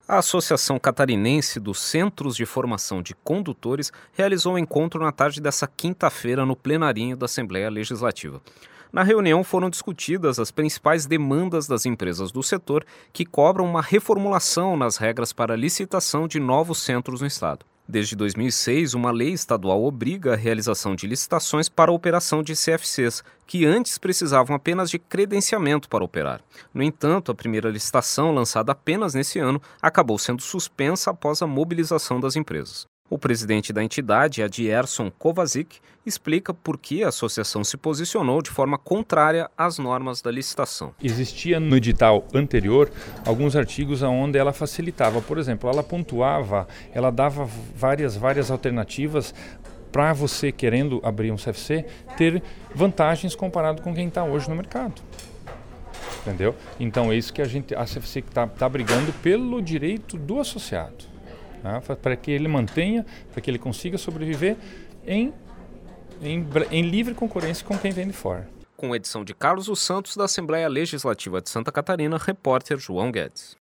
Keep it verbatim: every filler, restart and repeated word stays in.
A Associação Catarinense dos Centros de Formação de Condutores realizou um encontro na tarde dessa quinta-feira no plenarinho da Assembleia Legislativa. Na reunião foram discutidas as principais demandas das empresas do setor que cobram uma reformulação nas regras para licitação de novos centros no estado. Desde dois mil e seis, uma lei estadual obriga a realização de licitações para a operação de C F Cs, que antes precisavam apenas de credenciamento para operar. No entanto, a primeira licitação, lançada apenas nesse ano, acabou sendo suspensa após a mobilização das empresas. O presidente da entidade, Adierson Kovacic, explica por que a associação se posicionou de forma contrária às normas da licitação. Existia no edital anterior alguns artigos onde ela facilitava. Por exemplo, ela pontuava, ela dava várias, várias alternativas para você, querendo abrir um C F C, ter vantagens comparado com quem está hoje no mercado. Entendeu? Então é isso que a gente, a C F C está tá brigando pelo direito do associado. Para que ele mantenha, para que ele consiga sobreviver em, em, em livre concorrência com quem vem de fora. Com edição de Carlos dos Santos, da Assembleia Legislativa de Santa Catarina, repórter João Guedes.